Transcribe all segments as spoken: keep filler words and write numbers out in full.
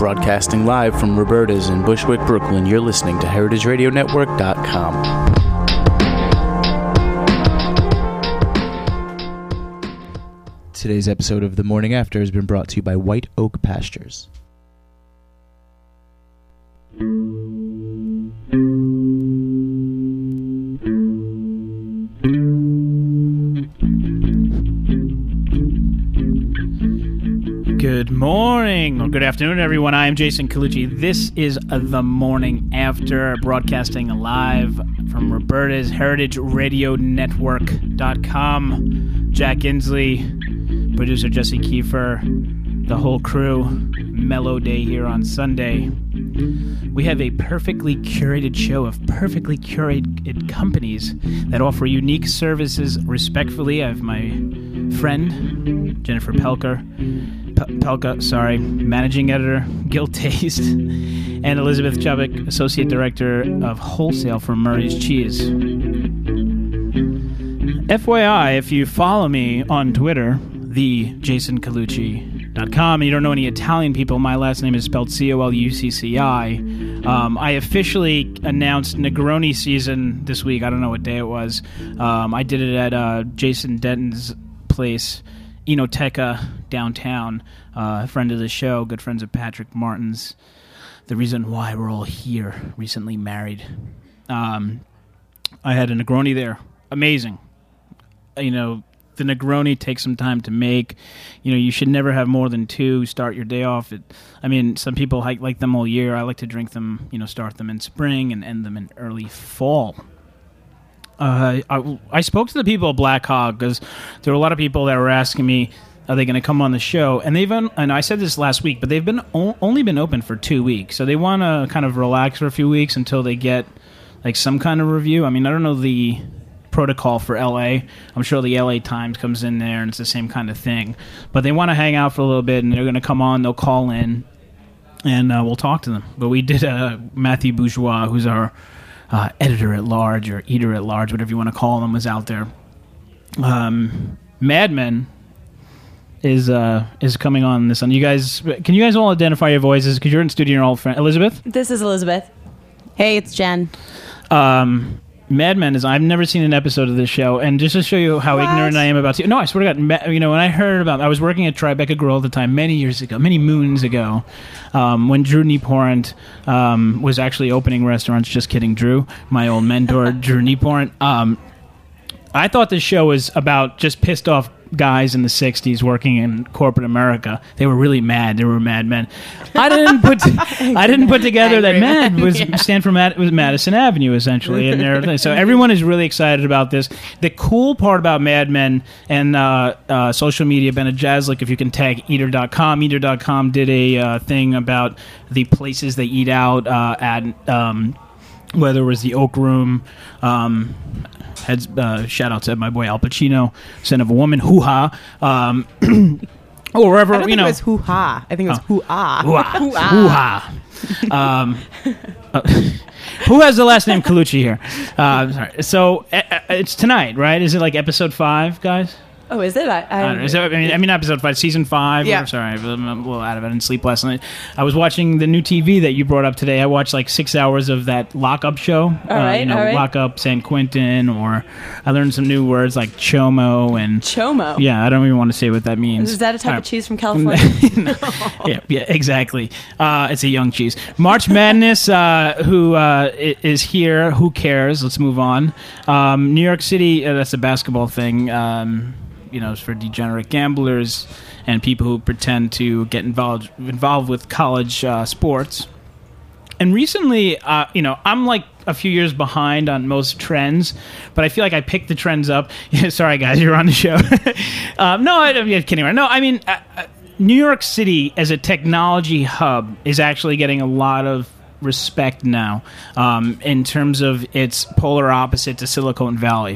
Broadcasting live from Roberta's in Bushwick, Brooklyn, you're listening to heritage radio network dot com. Today's episode of The Morning After has been brought to you by White Oak Pastures. Good morning, or good afternoon, everyone. I am Jason Colucci. This is The Morning After, broadcasting live from Roberta's heritage radio network dot com. Jack Inslee, producer Jesse Kiefer, the whole crew. Mellow day here on Sunday. We have a perfectly curated show of perfectly curated companies that offer unique services respectfully. I have my friend, Jennifer Pelker, P- Pelka, sorry, managing editor, Guild Taste, and Elizabeth Chubbuck, associate director of wholesale for Murray's Cheese. F Y I, if you follow me on Twitter, the Jason Colucci dot com, and you don't know any Italian people, my last name is spelled C O L U C C I. Um, I officially announced Negroni season this week. I don't know what day it was. Um, I did it at uh, Jason Denton's place, Enoteca, downtown. Uh, a friend of the show, good friends of Patrick Martin's. The reason why we're all here, recently married. Um, I had a Negroni there. Amazing. You know, the Negroni takes some time to make. You know, you should never have more than two. Start your day off. It, I mean, some people like, like them all year. I like to drink them, you know, start them in spring and end them in early fall. Uh, I, I spoke to the people at Black Hog because there were a lot of people that were asking me, are they going to come on the show? And they've been, and I said this last week, but they've been o- only been open for two weeks. So they want to kind of relax for a few weeks until they get like some kind of review. I mean, I don't know the protocol for L A. I'm sure the L A Times comes in there and it's the same kind of thing. But they want to hang out for a little bit, and they're going to come on, they'll call in, and uh, we'll talk to them. But we did uh, Matthew Bourgeois, who's our uh, editor-at-large or eater-at-large, whatever you want to call him, was out there. Um, Mad Men is uh, is coming on this one. You guys, can you guys all identify your voices? Because you're in studio, your old friend. Elizabeth? This is Elizabeth. Hey, it's Jen. Um... Mad Men is, I've never seen an episode of this show, and just to show you how what? ignorant I am about it. No, I swear to God, you know, when I heard about, I was working at Tribeca Grill at the time, many years ago, many moons ago, um, when Drew Nieporent um, was actually opening restaurants. Just kidding, Drew, my old mentor, Drew Nieporent. Um, I thought this show was about just pissed off guys in the sixties working in corporate America. They were really mad. They were mad men. I didn't put I didn't put together that mad was yeah. stand for Mad, was Madison Avenue essentially and everything. So everyone is really excited about this. The cool part about Mad Men and uh, uh, social media, Bennett Jaslik, if you can tag eater dot com. eater dot com did a uh, thing about the places they eat out uh, at um, whether it was the Oak Room. Um, Heads, uh, shout out to my boy Al Pacino, son of a woman, hoo-ha. Um, or wherever, I don't you think know. it was hoo-ha. I think it was oh. hoo-ah. Hoo-ah. Hoo-ha. um, uh, who has the last name Colucci here? Uh, sorry. So, uh, it's tonight, right? Is it like episode five, guys? Oh, is it? I, I, I, don't know. Is that, I, mean, I mean, episode five, season five. Yeah. Or, sorry, I'm a little out of it. I didn't sleep last night. I was watching the new T V that you brought up today. I watched like six hours of that Lock-Up show. All right, uh, you know, all right. Lock-Up San Quentin, or I learned some new words like chomo and chomo. Yeah, I don't even want to say what that means. Is that a type uh, of cheese from California? no. Yeah, yeah, exactly. Uh, it's a young cheese. March Madness, uh, who uh, is here? Who cares? Let's move on. Um, New York City. Uh, that's a basketball thing. Um, You know, it's for degenerate gamblers and people who pretend to get involved involved with college uh, sports. And recently, uh, you know, I'm like a few years behind on most trends, but I feel like I picked the trends up. Sorry, guys, you're on the show. um, no, I'm kidding. No, I mean, uh, uh, New York City as a technology hub is actually getting a lot of respect now um, in terms of its polar opposite to Silicon Valley.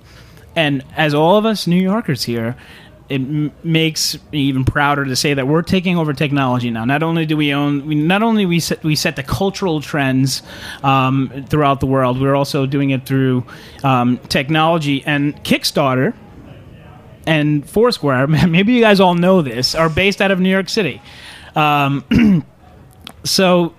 And as all of us New Yorkers here, it m- makes me even prouder to say that we're taking over technology now. Not only do we own, we, not only we set, we set the cultural trends um, throughout the world, we're also doing it through um, technology. And Kickstarter and Foursquare, maybe you guys all know this, are based out of New York City. Um, so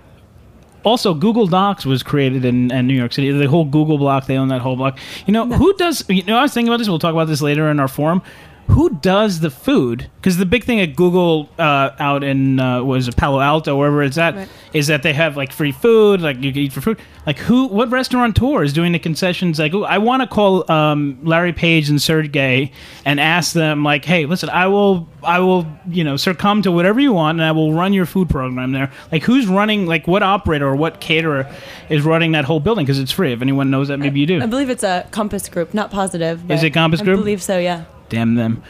also Google Docs was created in, in New York City. The whole Google block, they own that whole block. You know, who does, you know, I was thinking about this, we'll talk about this later in our forum. Who does the food? Because the big thing at Google uh, out in uh, was it Palo Alto, wherever it's at, right. is that they have like free food, like you can eat for food. Like who? What restaurateur is doing the concessions? Like, ooh, I want to call um, Larry Page and Sergey and ask them, like, hey, listen, I will, I will, you know, succumb to whatever you want, and I will run your food program there. Like, who's running? Like, what operator or what caterer is running that whole building? Because it's free. If anyone knows that, maybe you do. I believe it's a Compass Group, not positive. Is it Compass Group? I believe so. Yeah. Damn them.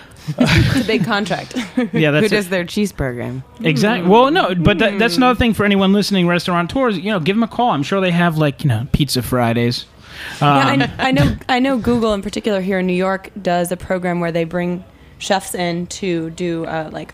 It's a big contract. Yeah, that's who does it. their cheese program? Exactly. Well, no, but that, that's another thing for anyone listening, restaurateurs. You know, give them a call. I'm sure they have like you know Pizza Fridays. Um, yeah, I, I know. I know Google in particular here in New York does a program where they bring chefs in to do uh, like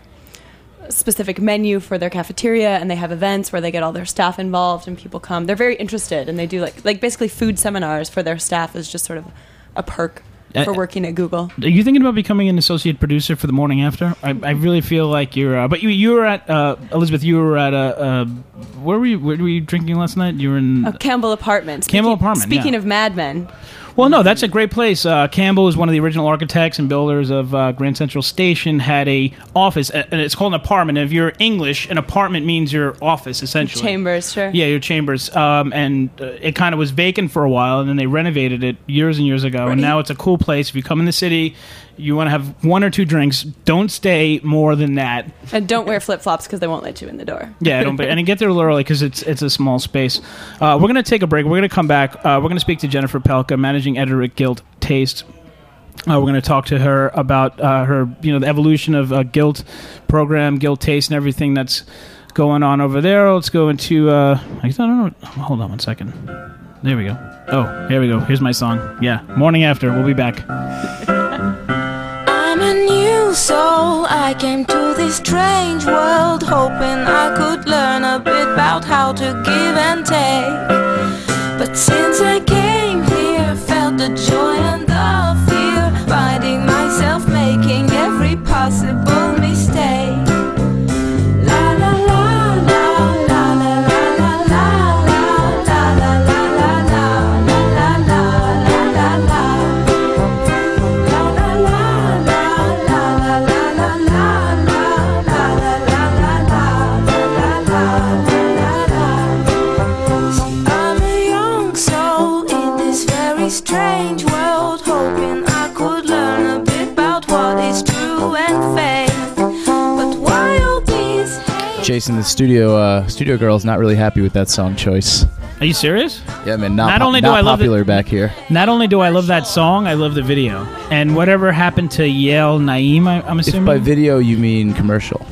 a specific menu for their cafeteria, and they have events where they get all their staff involved and people come. They're very interested, and they do like like basically food seminars for their staff is just sort of a perk for working at Google. Are you thinking about becoming an associate producer for the morning after? I, I really feel like you're. Uh, but you you were at uh, Elizabeth. You were at a. Uh, where were you? Where were you drinking last night? You were in uh, Campbell Apartments. Campbell Apartment. Speaking yeah. of Mad Men. Well, no, that's a great place. Uh, Campbell is one of the original architects and builders of uh, Grand Central Station. Had a office, and it's called an apartment. And if you're English, an apartment means your office, essentially. Chambers, sure. Yeah, your chambers. Um, and uh, it kind of was vacant for a while, and then they renovated it years and years ago. Right. And now it's a cool place. If you come in the city, you want to have one or two drinks. Don't stay more than that. And don't wear flip flops because they won't let you in the door. Yeah, don't. And get there a little early because it's it's a small space. Uh, we're gonna take a break. We're gonna come back. Uh, we're gonna speak to Jennifer Pelka, managing editor at Guilt Taste. Uh, we're going to talk to her about uh, her, you know, the evolution of uh, Guilt program, Guilt Taste, and everything that's going on over there. Let's go into. Uh, I don't know. Hold on one second. There we go. Oh, here we go. Here's my song. Yeah, Morning After. We'll be back. I'm a new soul. I came to this strange world hoping I could learn a bit about how to give and take. But since I came here, felt the joy and the fear, finding myself making every possible mistake. La la la la la la la la la la la la la la la la la la. Strange world, hoping I could learn a bit about what is true and fake. But why all these hate? Jason, the studio uh, studio girl's not really happy with that song choice. Are you serious? Yeah, man. Not, not po- only do not I love popular it, back here. Not only do I love that song, I love the video. And whatever happened to Yael Naim, I, I'm assuming. If by video you mean commercial.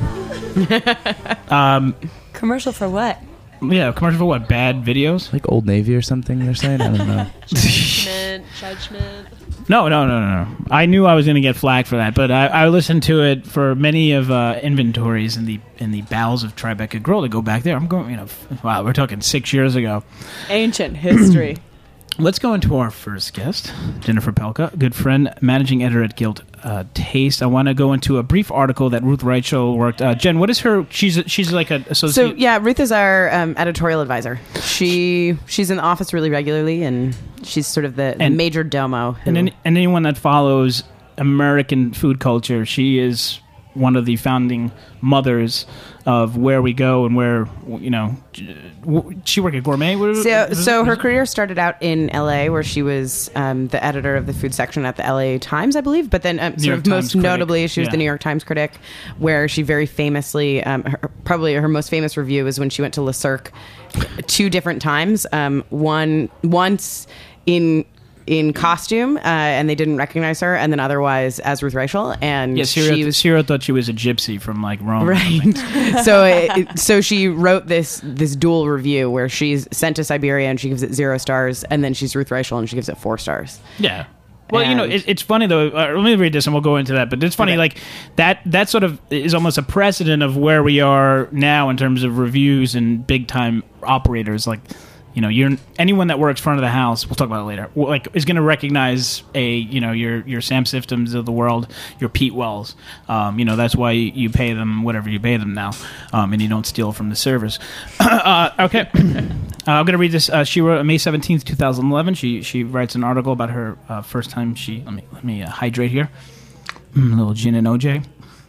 um, Commercial for what? Yeah, commercial for what? Bad videos? Like Old Navy or something, they're saying? I don't know. Judgment, judgment. No, no, no, no, no. I knew I was going to get flagged for that, but I, I listened to it for many of uh, inventories in the in the bowels of Tribeca Grill to go back there. I'm going, you know, wow, we're talking six years ago. Ancient history. Let's go into our first guest, Jennifer Pelka, good friend, managing editor at Guilt uh, Taste. I want to go into a brief article that Ruth Reichel worked. Uh, Jen, what is her? She's she's like an associate. So yeah, Ruth is our um, editorial advisor. She she's in the office really regularly, and she's sort of the, the and, major domo. Who, and, any, and anyone that follows American food culture, she is one of the founding mothers of Where We Go and where, you know, she worked at Gourmet. So, so her career started out in L A, where she was um, the editor of the food section at the L A Times, I believe. But then um, sort of most notably, she was yeah. the New York Times critic, where she very famously, um, her, probably her most famous review is when she went to Le Cirque two different times. Um, one once in... in costume, uh, and they didn't recognize her, and then otherwise as Ruth Reichel, and yeah, Ciro, she was, Ciro thought she was a gypsy from like Rome, right? so, it, so she wrote this this dual review where she's sent to Siberia and she gives it zero stars, and then she's Ruth Reichel and she gives it four stars. Yeah. Well, and you know, it, it's funny though. Uh, let me read this, and we'll go into that. But it's funny, okay. like that. That sort of is almost a precedent of where we are now in terms of reviews and big time operators. Like you know, you're anyone that works front of the house. We'll talk about it later. Like, is going to recognize a, you know, your your Sam Systems of the world, your Pete Wells. Um, you know, that's why you, you pay them whatever you pay them now, um, and you don't steal from the servers. uh, okay, uh, I'm going to read this. Uh, she wrote on May seventeenth, twenty eleven. She she writes an article about her uh, first time. She let me let me uh, hydrate here. Mm, a little gin and O J.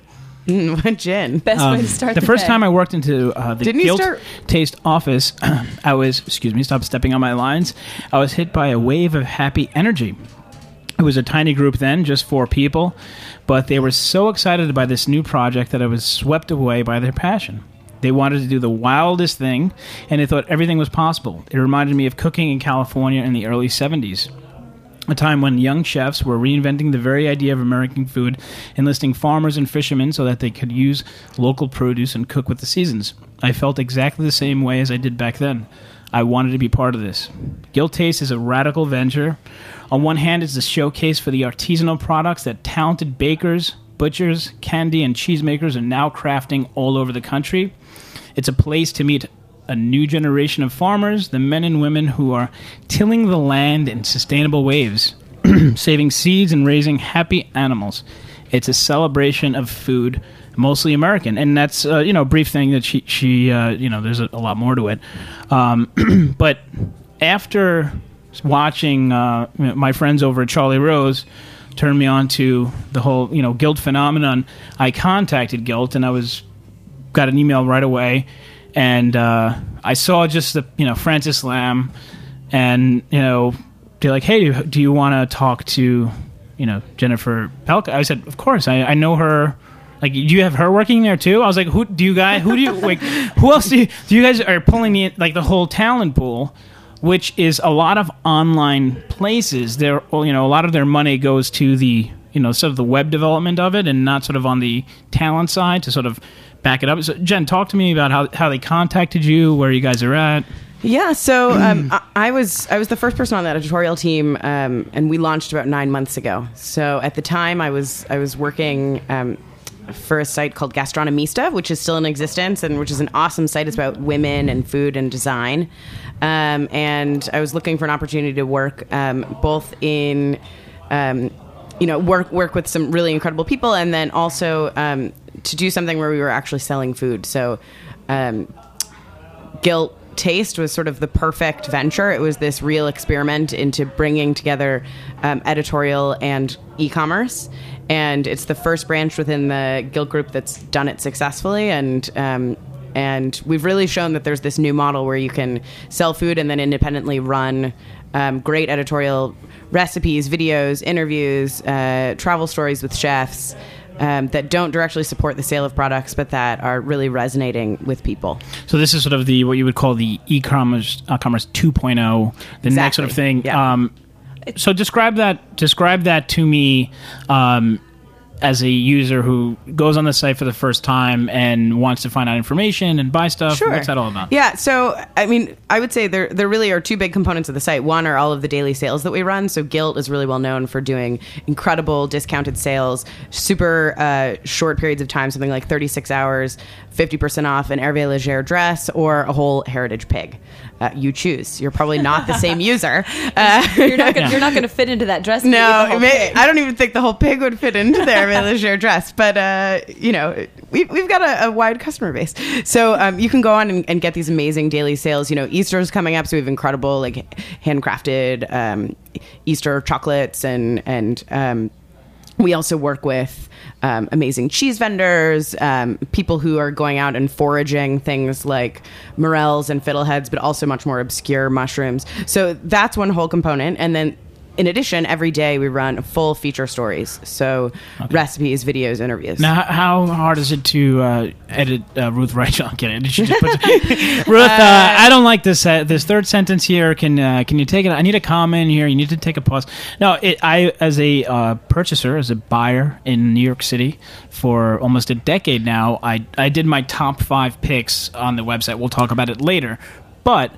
Mm, what gin? Best Um, way to start the the first day. time I worked into uh, the Didn't you Guilt start- Taste office, I was, excuse me, stop stepping on my lines. I was hit by a wave of happy energy. It was a tiny group then, just four people, but they were so excited by this new project that I was swept away by their passion. They wanted to do the wildest thing, and they thought everything was possible. It reminded me of cooking in California in the early seventies. A time when young chefs were reinventing the very idea of American food, enlisting farmers and fishermen so that they could use local produce and cook with the seasons. I felt exactly the same way as I did back then. I wanted to be part of this. Guilt Taste is a radical venture. On one hand, it's a showcase for the artisanal products that talented bakers, butchers, candy, and cheesemakers are now crafting all over the country. It's a place to meet a new generation of farmers, the men and women who are tilling the land in sustainable ways, saving seeds and raising happy animals. It's a celebration of food, mostly American, and that's uh, you know a brief thing that she she uh, you know there's a, a lot more to it. Um, but after watching uh, my friends over at Charlie Rose turn me on to the whole you know Guilt phenomenon, I contacted Guilt and I was got an email right away. And uh, I saw just the, you know, Francis Lamb, and, you know, they're like, hey, do, do you want to talk to, you know, Jennifer Pelka? I said, of course. I, I know her. Like, do you have her working there too? I was like, who do you guys, who do you, like, who else do you, do you guys are pulling the, like, the whole talent pool, which is a lot of online places. They're, you know, a lot of their money goes to the, you know, sort of the web development of it and not sort of on the talent side to sort of back it up. So, Jen, talk to me about how, how they contacted you, where you guys are at. Yeah, so um, I, I was I was the first person on that editorial team, um, and we launched about nine months ago. So at the time, I was I was working um, for a site called Gastronomista, which is still in existence, and which is an awesome site. It's about women and food and design. Um, and I was looking for an opportunity to work um, both in um, you know work work with some really incredible people, and then also um, to do something where we were actually selling food. So um, Guilt Taste was sort of the perfect venture. It was this real experiment into bringing together um, editorial and e-commerce, and it's the first branch within the Guilt Group that's done it successfully. And um, and we've really shown that there's this new model where you can sell food and then independently run um, great editorial recipes, videos, interviews, uh, travel stories with chefs. Um, that don't directly support the sale of products, but that are really resonating with people. So this is sort of the what you would call the e-commerce uh, commerce two point oh, the Exactly. next sort of thing. Yeah. Um, so describe that. Describe that to me um, as a user who goes on the site for the first time and wants to find out information and buy stuff. Sure. What's that all about? Yeah, so I mean, I would say there there really are two big components of the site. One are all of the daily sales that we run. So Guilt is really well known for doing incredible discounted sales, super uh, short periods of time, something like thirty-six hours, fifty percent off an Hervé Leger dress or a whole heritage pig. Uh, you choose. You're probably not the same user. Uh, You're not gonna, you're not going to fit into that dress. No, the it may, I don't even think the whole pig would fit into the Hervé Leger dress. But, uh, you know, we, we've got a, a wide customer base. So um, you can go on and, and get these amazing daily sales. You know, Easter's coming up, so we have incredible, like, handcrafted um, Easter chocolates. And, and um, we also work with um, amazing cheese vendors, um, people who are going out and foraging things like morels and fiddleheads, but also much more obscure mushrooms. So that's one whole component. And then in addition, every day we run full feature stories. So okay. recipes, videos, interviews. Now, how hard is it to uh, edit uh, Ruth Rachel? I'm kidding. Did she just put Ruth, uh, I don't like this uh, this third sentence here. Can uh, can you take it? I need a comma in here. You need to take a pause. No, it, I, as a uh, purchaser, as a buyer in New York City for almost a decade now, I, I did my top five picks on the website. We'll talk about it later. But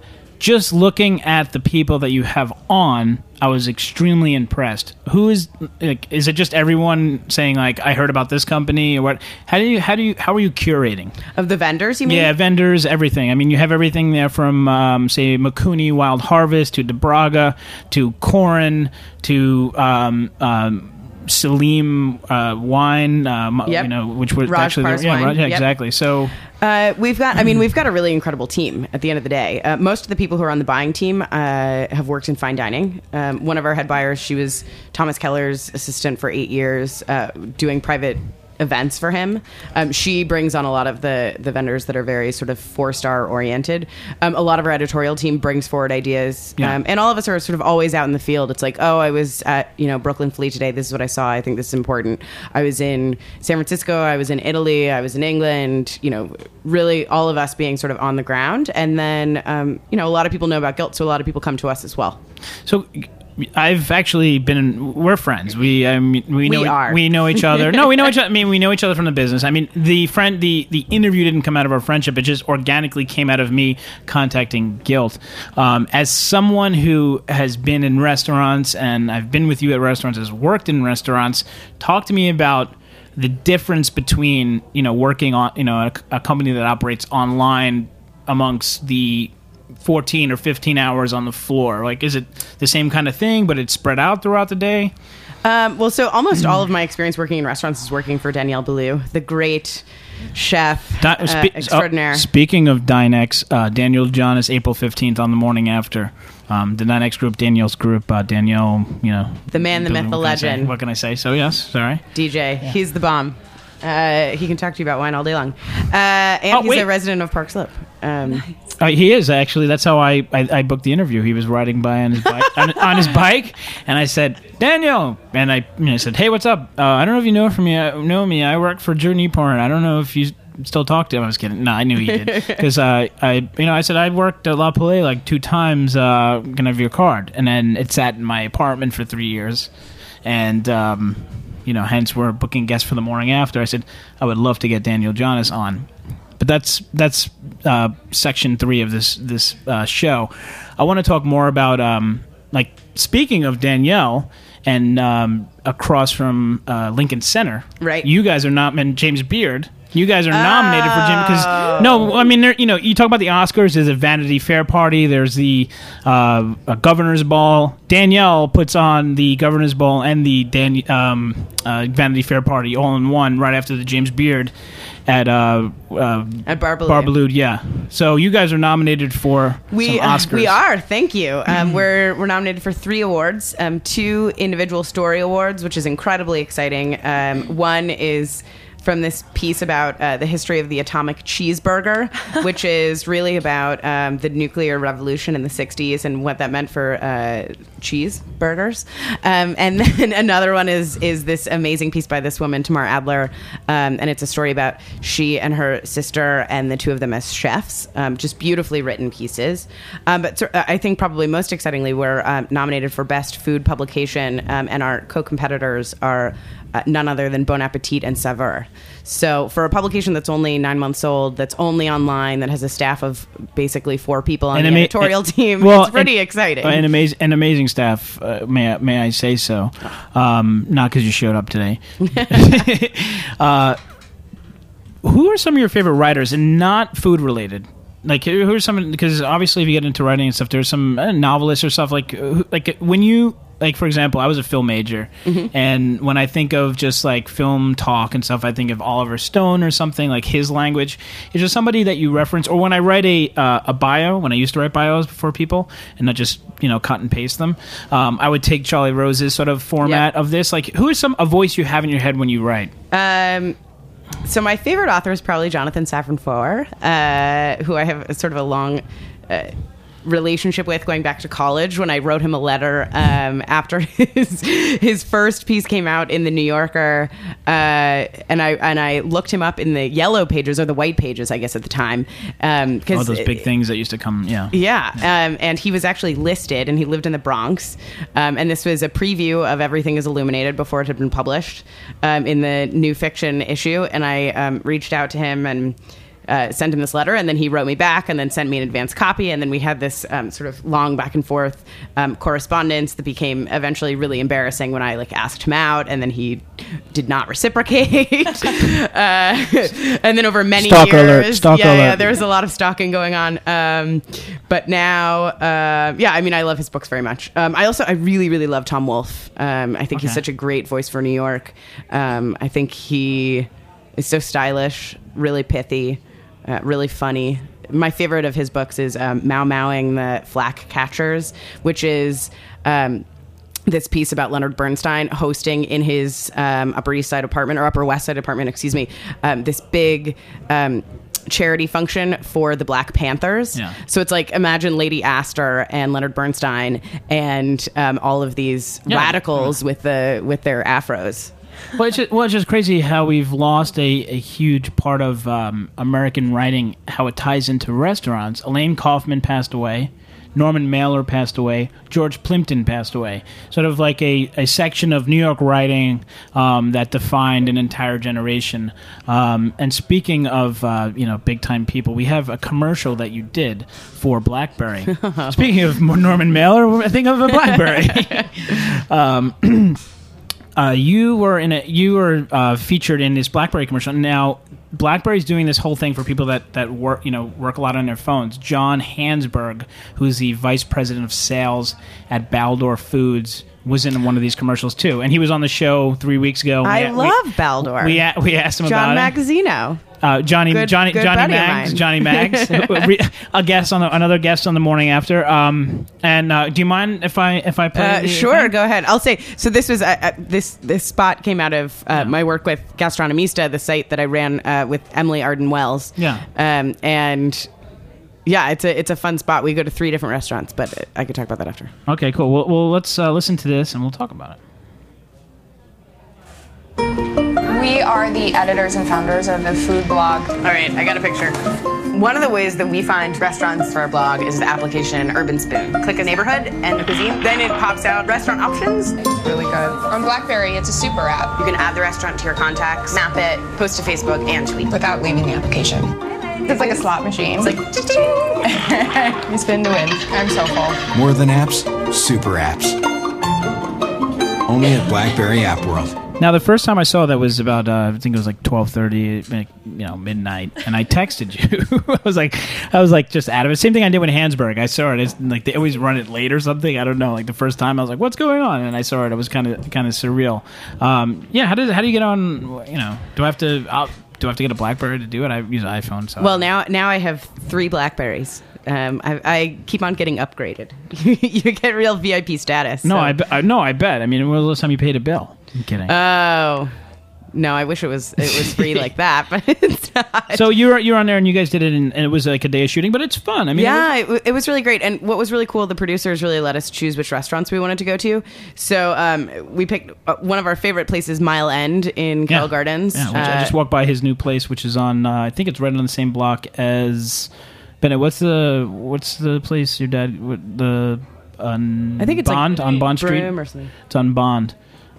just looking at the people that you have on, I was extremely impressed. Who is like? Is it just everyone saying like, "I heard about this company" or what? How do you? How do you? How are you curating of the vendors? You mean? Yeah, vendors, everything. I mean, you have everything there from um, say Makuni Wild Harvest to DeBraga to Corin to um, um, Salim uh, Wine. Um, yep. You know, which was Raj actually Pars yeah, Wine. Raj, yeah Yep. exactly. So. Uh, we've got, I mean, we've got a really incredible team at the end of the day. Uh, most of the people who are on the buying team uh, have worked in fine dining. Um, one of our head buyers, she was Thomas Keller's assistant for eight years, uh, doing private events for him. Um, she brings on a lot of the, the vendors that are very sort of four-star oriented. Um, a lot of our editorial team brings forward ideas. Yeah. Um, and all of us are sort of always out in the field. It's like, oh, I was at, you know, Brooklyn Flea today. This is what I saw. I think this is important. I was in San Francisco. I was in Italy. I was in England. You know, really all of us being sort of on the ground. And then, um, you know, a lot of people know about Gilt, so a lot of people come to us as well. So I've actually been. We're friends. We I mean, we know We are. we know each other. No, we know each other. I mean, we know each other from the business. I mean, the friend the the interview didn't come out of our friendship. It just organically came out of me contacting Gilt. Um, as someone who has been in restaurants, and I've been with you at restaurants, has worked in restaurants. Talk to me about the difference between you know working on you know a, a company that operates online amongst the fourteen or fifteen hours on the floor. Like, is it the same kind of thing, but it's spread out throughout the day? Um, well, so almost all of my experience working in restaurants is working for Danielle Boulou, the great chef Di- uh, spe- extraordinaire. oh, speaking of Dinex, uh, Daniel Jonas, April fifteenth on the morning after. Um, the Dinex group, Danielle's group, uh, Danielle, you know. The man, the myth, the what can I say? legend. What can I say? So, yes, sorry. D J, yeah. He's the bomb. Uh, he can talk to you about wine all day long. Uh, and Oh, he's wait. a resident of Park Slope. Um, Uh, he is, actually. That's how I, I, I booked the interview. He was riding by on his bike, on, on his bike, and I said, Daniel! And I, you know, said, hey, what's up? Uh, I don't know if you know from me, uh, know me. I work for Journey Porn. I don't know if you still talk to him. I was kidding. No, I knew he did. Because uh, I, you know, I said, I worked at La Palais like two times. Uh, can I have your card? And then it sat in my apartment for three years. And, um, you know, hence we're booking guests for the morning after. I said, I would love to get Daniel Jonas on. But that's that's uh, section three of this this uh, show. I want to talk more about um, like speaking of Danielle and um, across from uh, Lincoln Center. Right. You guys are not and James Beard. You guys are nominated for Jim because no, I mean there, you know you talk about the Oscars. There's a Vanity Fair party. There's the uh, a Governor's Ball. Danielle puts on the Governor's Ball and the Dan, um, uh, Vanity Fair party all in one right after the James Beard at uh, uh, at Barbaloo. Barbaloo, yeah. So you guys are nominated for we, some Oscars. Uh, we are. Thank you. Um, we're we're nominated for three awards. Um, two individual story awards, which is incredibly exciting. Um, one is from this piece about uh, the history of the atomic cheeseburger, which is really about um, the nuclear revolution in the sixties and what that meant for uh, cheeseburgers. Um, and then another one is is this amazing piece by this woman, Tamar Adler, um, and it's a story about she and her sister and the two of them as chefs. Um, just beautifully written pieces. Um, but so, uh, I think probably most excitingly, we're um, nominated for Best Food Publication, um, and our co-competitors are Uh, none other than Bon Appetit and Saveur. So for a publication that's only nine months old, that's only online, that has a staff of basically four people on An the ama- editorial team, well, it's pretty an, exciting. An amazing, an amazing staff. Uh, may I, may I say so? Um, not because you showed up today. uh, who are some of your favorite writers, and not food related? Like, who are some? Because obviously, if you get into writing and stuff, there's some uh, novelists or stuff. Like, who, like when you. Like, for example, I was a film major, mm-hmm. and when I think of just, like, film talk and stuff, I think of Oliver Stone or something, like his language. Is there somebody that you reference? Or when I write a uh, a bio, when I used to write bios for people, and not just, you know, cut and paste them, um, I would take Charlie Rose's sort of format yeah. of this. Like, who is some a voice you have in your head when you write? Um... So my favorite author is probably Jonathan Safran Foer, uh, who I have a, sort of a long uh, relationship with, going back to college, when I wrote him a letter um, after his his first piece came out in the New Yorker, uh, and I and I looked him up in the yellow pages, or the white pages, I guess at the time. Um, oh, those big it, things that used to come, yeah. Yeah, um, and he was actually listed, and he lived in the Bronx, um, and this was a preview of Everything is Illuminated before it had been published um, in the New Fiction issue, and I um, reached out to him and uh, sent him this letter, and then he wrote me back and then sent me an advance copy. And then we had this um, sort of long back and forth um, correspondence that became eventually really embarrassing when I like asked him out, and then he did not reciprocate. uh, and then over many Stalker years, alert, stalker yeah, yeah, alert. there was a lot of stalking going on. Um, but now, uh, yeah, I mean, I love his books very much. Um, I also, I really, really love Tom Wolfe. Um, I think Okay. he's such a great voice for New York. Um, I think he is so stylish, really pithy, uh, really funny. My favorite of his books is um, Mau Mauing the Flak Catchers, which is um, this piece about Leonard Bernstein hosting in his um, Upper East Side apartment, or Upper West Side apartment, excuse me, um, this big um, charity function for the Black Panthers. Yeah. So it's like, imagine Lady Astor and Leonard Bernstein and um, all of these Yeah. radicals with the with their afros. Well, it's just, well, it's just crazy how we've lost a, a huge part of um, American writing, how it ties into restaurants. Elaine Kaufman passed away. Norman Mailer passed away. George Plimpton passed away. Sort of like a, a section of New York writing um, that defined an entire generation. Um, and speaking of uh, you know big time people, we have a commercial that you did for BlackBerry. Speaking of Norman Mailer, I think of a BlackBerry. um, Uh, you were in a you were uh, featured in this BlackBerry commercial. Now, BlackBerry's doing this whole thing for people that, that work you know work a lot on their phones. John Hansberg, who's the vice president of sales at Baldor Foods, was in one of these commercials too, and he was on the show three weeks ago. I we, love we, Baldor. We a- we asked him John about it. Magazzino. Uh, Johnny, Good- Johnny, good Johnny buddy of Mags, mine. Johnny Mags, a guest on the, another guest on the morning after. Um, and uh, do you mind if I if I play? Uh, the sure, thing? go ahead. I'll say so. This was uh, uh, this this spot came out of uh, my work with Gastronomista, the site that I ran uh, with Emily Arden Wells. Yeah. um, and yeah, it's a it's a fun spot. We go to three different restaurants, but I could talk about that after. Okay, cool. Well, well let's uh, listen to this and we'll talk about it. We are the editors and founders of the food blog. All right, I got a picture. One of the ways that we find restaurants for our blog is the application Urban Spoon. Click a neighborhood and a cuisine, then it pops out restaurant options. It's really good. On BlackBerry, it's a super app You can add the restaurant to your contacts, map it, post to Facebook, and tweet. without leaving the application. It's like a slot machine. It's like, you spin to win. I'm so full. More than apps, super apps. Only at BlackBerry App World. Now, the first time I saw that was about, uh, I think it was like twelve thirty, you know, midnight, and I texted you. I was like, I was like just out of it. Same thing I did with Hansberg. I saw it. It's like they always run it late or something. I don't know. Like the first time, I was like, "What's going on?" And I saw it. It was kind of kind of surreal. Um, yeah. How did how do you get on? You know, do I have to? I'll, do I have to get a BlackBerry to do it? I use an iPhone. So Well, now now I have three Blackberries. Um, I, I keep on getting upgraded. You get real V I P status. no, so. I, be- I no, I bet. I mean, when was the last time you paid a bill? I'm kidding. Oh. No, I wish it was it was free like that, but it's not. so you're you're on there and you guys did it, and, and it was like a day of shooting, but it's fun. I mean, yeah, it it, w- it was really great. And what was really cool, the producers really let us choose which restaurants we wanted to go to. So um, we picked uh, one of our favorite places, Mile End in was, Carroll Gardens. Yeah, which I Uh, just walked by his new place, which is on. Uh, I think it's right on the same block as Bennett. What's the what's the place your dad? What, the on I think it's like Bond on Bond Street. Broome or something. It's on Bond.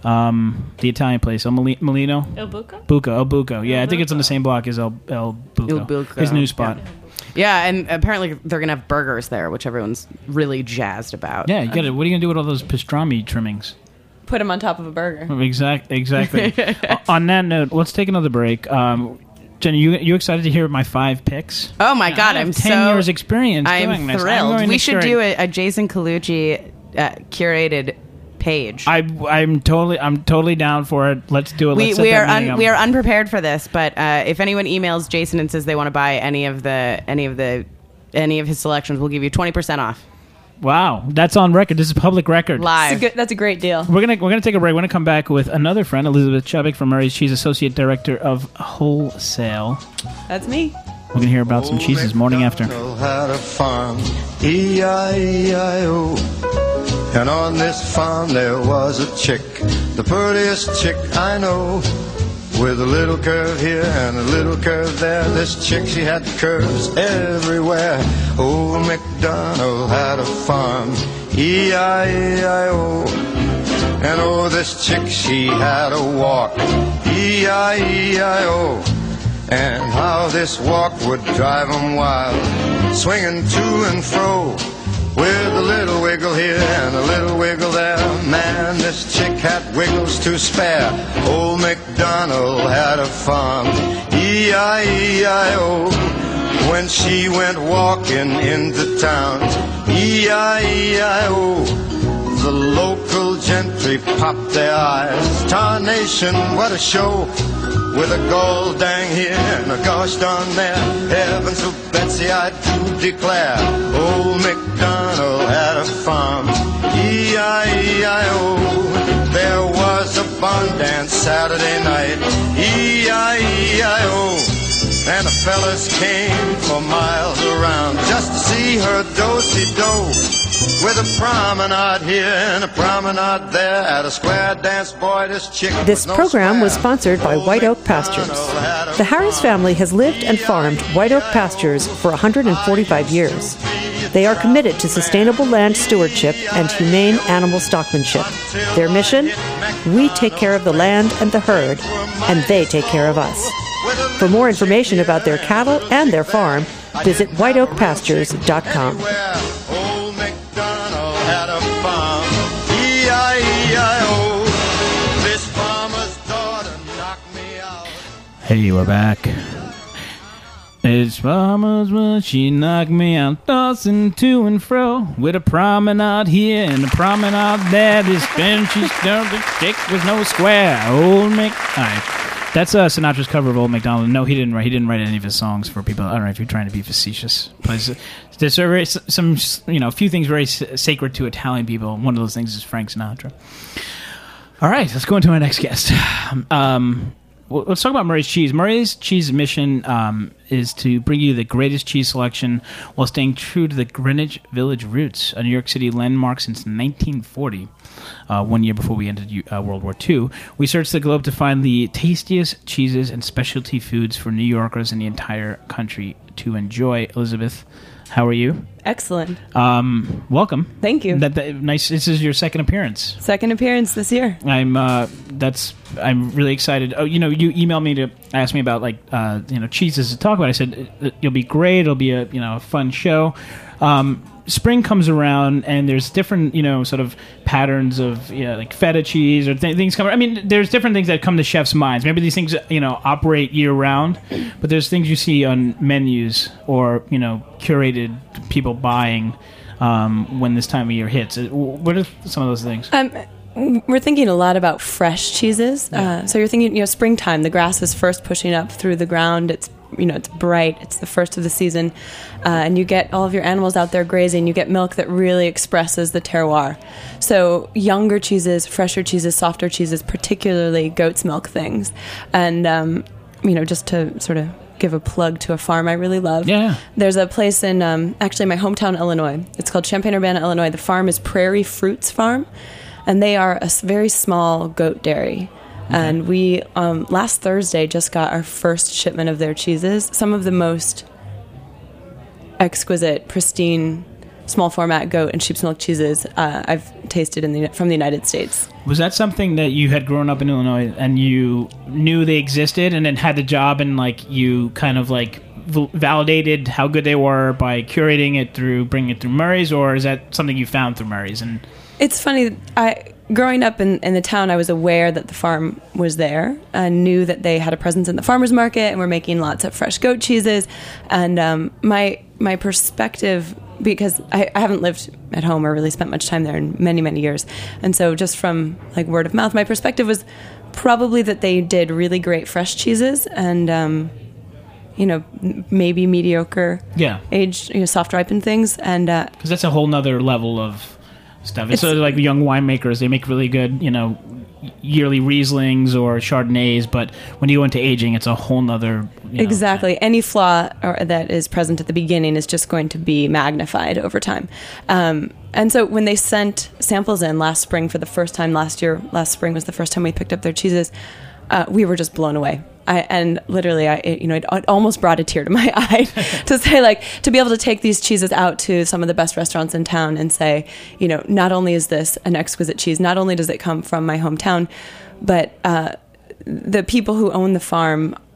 Um, the Italian place, El Moli- Molino. El Buca? Buca, El Buco. Yeah, I think it's on the same block as El El Buco. El Buco, His new spot. Yeah, and apparently they're going to have burgers there, which everyone's really jazzed about. Yeah, you get it. What are you gonna do with all those pastrami trimmings? Put them on top of a burger. Exact, exactly. O- on that note, let's take another break. Um, Jenny, you you excited to hear my five picks? Oh my God, I have I'm ten so years experience I'm doing this. I'm thrilled. going we to should curate- do a, a Jason Colucci uh, curated page. I I'm totally I'm totally down for it. Let's do it. we Let's set we that are meeting un, up. we are unprepared for this, but uh, if anyone emails Jason and says they want to buy any of the any of the any of his selections, we'll give you twenty percent off Wow, that's on record. This is public record. That's a, live. good, that's a great deal. We're gonna we're gonna take a break. We're gonna come back with another friend, Elizabeth Chubbuck from Murray's Cheese, associate director of wholesale. That's me. We're gonna hear about some cheeses morning after. MacDonald had a farm, E I E I O. And on this farm there was a chick, the prettiest chick I know. With a little curve here and a little curve there, this chick, she had curves everywhere. Old MacDonald had a farm, E I E I O. And oh, this chick, she had a walk, E I E I O. and how this walk would drive 'em wild, swinging to and fro with a little wiggle here and a little wiggle there. Man, this chick had wiggles to spare. Old MacDonald had a farm, E I E I O. When she went walking into town, E I E I O. The local gentry popped their eyes. Tarnation, what a show! With a gold dang here and a gosh darn there. Heavens to Betsy, I do declare, old MacDonald had a farm, E I E I O. There was a barn dance Saturday night, E I E I O. And the fellas came for miles around just to see her do-si-do. With a promenade here and a promenade there at a square dance, boy, this chick This was no program square. was sponsored by White Oak Pastures. The Harris family has lived and farmed White Oak Pastures for one hundred forty-five years. They are committed to sustainable land stewardship and humane animal stockmanship. Their mission? We take care of the land and the herd, and they take care of us. For more information about their cattle and their farm, visit white oak pastures dot com. Old MacDonald had a farm, E I E I O. This farmer's daughter knocked me out. Hey, we're back. It's farmers when she knocked me out, tossing to and fro, with a promenade here and a promenade there. This bench she's down the chick with no square. Old Mac. All right. That's uh, Sinatra's cover of Old MacDonald. No, he didn't write. He didn't write any of his songs for people. I don't know if you're trying to be facetious. But there's very, some, you know, a few things very sacred to Italian people. One of those things is Frank Sinatra. All right, let's go into our next guest. Um, well, let's talk about Murray's Cheese. Murray's Cheese mission um, is to bring you the greatest cheese selection while staying true to the Greenwich Village roots, a New York City landmark since nineteen forty. Uh, one year before we entered uh, World War Two. We searched the globe to find the tastiest cheeses and specialty foods for New Yorkers in the entire country to enjoy. Elizabeth, how are you? Excellent. Um, welcome. Thank you. That, that, nice. This is your second appearance. Second appearance this year. I'm. Uh, that's. I'm really excited. Oh, you know, you emailed me to ask me about like uh, you know cheeses to talk about. I said you'll be great. It'll be a you know a fun show. Um, spring comes around and there's different, you know, sort of patterns of, you know, like feta cheese or th- things come. I mean, there's different things that come to chefs' minds. Maybe these things, you know, operate year round, but there's things you see on menus or, you know, curated people buying um, when this time of year hits. What are some of those things? Um, we're thinking a lot about fresh cheeses. Yeah. Uh, so you're thinking, you know, springtime, the grass is first pushing up through the ground. It's, you know, it's bright. It's the first of the season. Uh, and you get all of your animals out there grazing. You get milk that really expresses the terroir. So younger cheeses, fresher cheeses, softer cheeses, particularly goat's milk things. And, um, you know, just to sort of give a plug to a farm I really love. Yeah. There's a place in, um, actually, my hometown, Illinois. It's called Champaign-Urbana, Illinois. The farm is Prairie Fruits Farm. And they are a very small goat dairy. Okay. And we, um, last Thursday, just got our first shipment of their cheeses. Some of the most exquisite, pristine, small format goat and sheep's milk cheeses uh, I've tasted in the, from the United States. Was that something that you had grown up in Illinois and you knew they existed and then had the job and like you kind of like v- validated how good they were by curating it through bringing it through Murray's, or is that something you found through Murray's? And it's funny. I growing up in, in the town, I was aware that the farm was there and knew that they had a presence in the farmers market and were making lots of fresh goat cheeses. And um, my my perspective, because I, I haven't lived at home or really spent much time there in many, many years. And so just from like word of mouth, my perspective was probably that they did really great fresh cheeses and, um, you know, maybe mediocre yeah. aged, you know, soft ripened things. And because uh, that's a whole nother level of stuff. It's, it's sort of like young winemakers. They make really good, you know, yearly Rieslings or Chardonnays, but when you go into aging, it's a whole nother... You know, exactly. thing. Any flaw or, that is present at the beginning is just going to be magnified over time. Um, and so when they sent samples in last spring for the first time, last year, last spring was the first time we picked up their cheeses, uh, we were just blown away. I, and literally, I it, you know, it, it almost brought a tear to my eye to say, like, to be able to take these cheeses out to some of the best restaurants in town and say, you know, not only is this an exquisite cheese, not only does it come from my hometown, but uh, the people who own the farm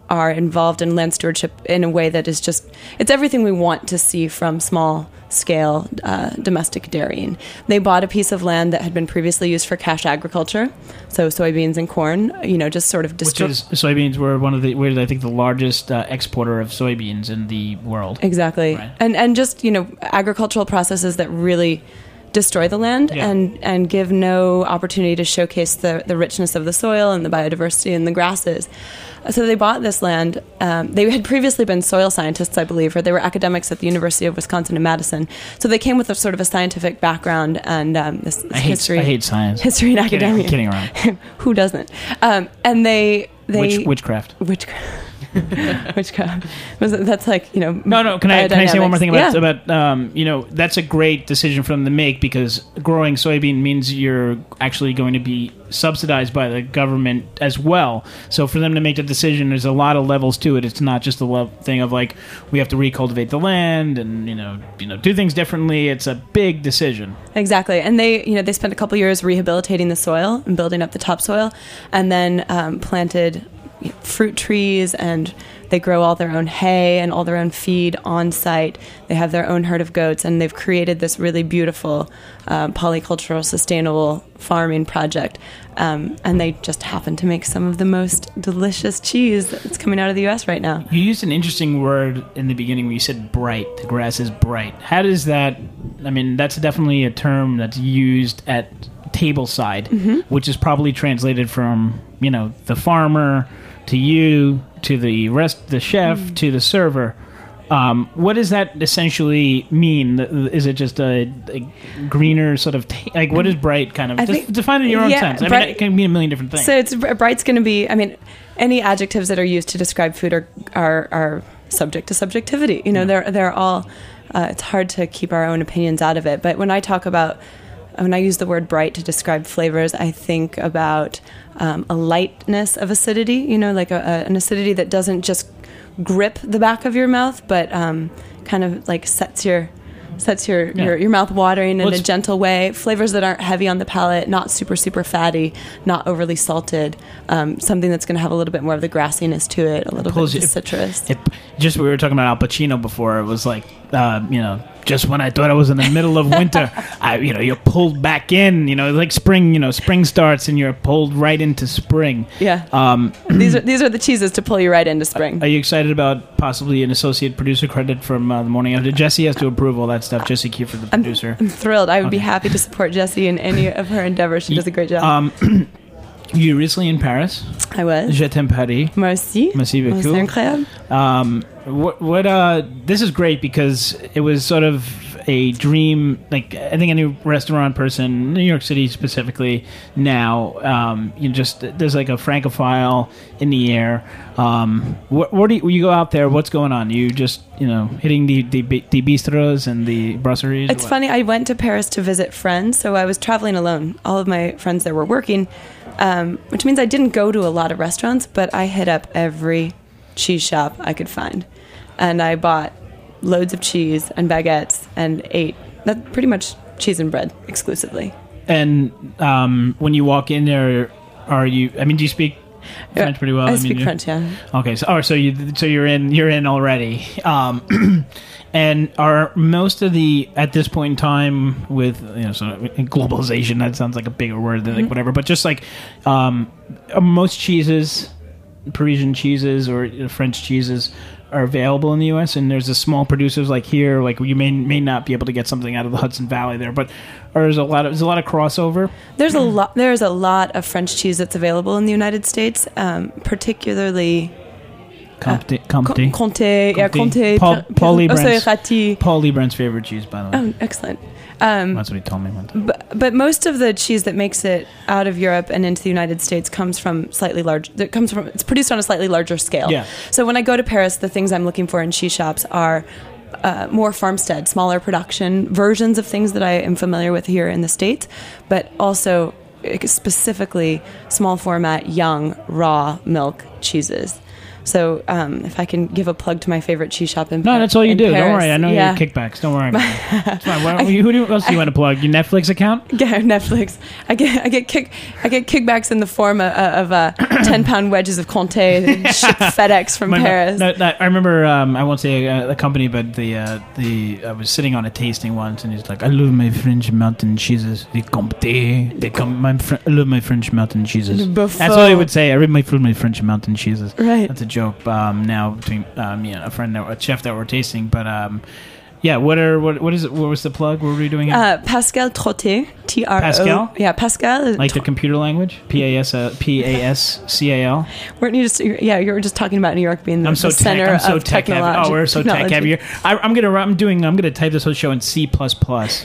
are involved in land stewardship in a way that is just, it's everything we want to see from small scale uh, domestic dairying. They bought a piece of land that had been previously used for cash agriculture, so soybeans and corn, you know, just sort of... Distri- Which is, soybeans were one of the, were, I think, the largest uh, exporter of soybeans in the world. Exactly. Right. And, and just, you know, agricultural processes that really destroy the land yeah. and, and give no opportunity to showcase the, the richness of the soil and the biodiversity and the grasses. So they bought this land. Um, they had previously been soil scientists, I believe, or they were academics at the University of Wisconsin in Madison. So they came with a sort of a scientific background and um, this, this I hate, history. I hate science. History and academia. Kidding, kidding around. Who doesn't? Um, and they... they Witch, witchcraft. Witchcraft. Witchcraft. That's like, you know... No, no, can I, can I say one more thing about, yeah. about um, you know, that's a great decision for them to make because growing soybean means you're actually going to be subsidized by the government as well. So for them to make the decision, there's a lot of levels to it. It's not just the le- thing of like, we have to recultivate the land and, you know, you know, do things differently. It's a big decision. Exactly. And they, you know, they spent a couple years rehabilitating the soil and building up the topsoil and then um, planted fruit trees, and they grow all their own hay and all their own feed on site. They have their own herd of goats, and they've created this really beautiful um, polycultural, sustainable farming project. Um, and they just happen to make some of the most delicious cheese that's coming out of the U S right now. You used an interesting word in the beginning when you said bright. The grass is bright. How does that, I mean, that's definitely a term that's used at tableside, mm-hmm. which is probably translated from, you know, the farmer to you, to the rest, the chef, mm. to the server. Um, what does that essentially mean? Is it just a, a greener sort of, ta- like, what is bright kind of? I Just think, define it in your own yeah, sense. I bright, mean, it can mean a million different things. So it's bright's going to be, I mean, any adjectives that are used to describe food are are, are subject to subjectivity. You know, yeah. they're they're all, uh, it's hard to keep our own opinions out of it. But when I talk about, when I use the word bright to describe flavors, I think about um, a lightness of acidity, you know, like a, a, an acidity that doesn't just grip the back of your mouth, but um, kind of like sets your sets your, yeah. your, your mouth watering in well, a gentle way. Flavors that aren't heavy on the palate, not super, super fatty, not overly salted. Um, something that's going to have a little bit more of the grassiness to it, a little bit of the it, citrus. It, just we were talking about Al Pacino before. It was like, uh, you know, just when I thought I was in the middle of winter, I, you know, you're pulled back in. You know, like spring. You know, spring starts and you're pulled right into spring. Yeah. Um, these are these are the cheeses to pull you right into spring. Are you excited about possibly an associate producer credit from uh, the morning after? Jesse has to approve all that stuff. Jesse Q for the producer. I'm, I'm thrilled. I would okay. be happy to support Jessie in any of her endeavors. She does a great job. Um, you were recently in Paris. I was. Je t'aime Paris. Merci. Merci beaucoup. C'est incroyable. Um, what? What? Uh, this is great because it was sort of a dream. Like I think any restaurant person, New York City specifically, now um, you just there's like a francophile in the air. Um, what? What do you, when you go out there? What's going on? You just you know hitting the the, the bistros and the brasseries. It's funny. I went to Paris to visit friends, so I was traveling alone. All of my friends there were working. Um, which means I didn't go to a lot of restaurants, but I hit up every cheese shop I could find. And I bought loads of cheese and baguettes and ate that pretty much cheese and bread exclusively. And um, when you walk in there, are you, I mean, do you speak French pretty well? I, I mean, speak you, French, yeah. Okay, so, oh, so, you, so you're in you're in already. Um, and are most of the, at this point in time with, you know, sort of globalization, that sounds like a bigger word than like mm-hmm. whatever, but just like um, most cheeses, Parisian cheeses or French cheeses are available in the U S, and there's a small producers like here, like you may may not be able to get something out of the Hudson Valley there, but there's a lot of there's a lot of crossover. There's a lot there's a lot of French cheese that's available in the United States, um, particularly Comté, uh, Comté, Comté, yeah, Comté, Paul, Paul Liebrands, Paul Liebrands' favorite cheese, by the way. Oh, excellent. Um, That's what he told me one time. But, but most of the cheese that makes it out of Europe and into the United States comes from slightly large. That comes from it's produced on a slightly larger scale. Yeah. So when I go to Paris, the things I'm looking for in cheese shops are uh, more farmstead, smaller production versions of things that I am familiar with here in the States, but also specifically small format, young, raw milk cheeses. So um, if I can give a plug to my favorite cheese shop in No, that's all you do. Paris, Don't worry. I know yeah. your kickbacks. Don't worry about it. It's fine. Why, who do, else do you want to plug? Your Netflix account? Yeah, Netflix. I get I get kick I get kickbacks in the form of, of uh, ten pound wedges of Comté shipped FedEx from My, Paris. No, no, I remember. Um, I won't say uh, the company, but the uh, the I was sitting on a tasting once, and he's like, "I love my French mountain cheeses. The Comté. They come. My fr- I love my French mountain cheeses." That's all he would say. I read my food, my French mountain cheeses. Right. That's a joke. Um, now between um, you know, a friend, that, a chef that we're tasting, but um, yeah. What are what what is it? What was the plug? What were we doing? Here? Uh, Pascal Trotté, T R O. Pascal? Yeah, Pascal. Like the computer language, P A S uh, P A S C A L. Weren't you just? Yeah, you were just talking about New York being the, I'm so the center tech, I'm so of tech heavy. technology. Oh, we're so tech heavy. here. I, I'm gonna I'm doing I'm gonna type this whole show in C plus plus.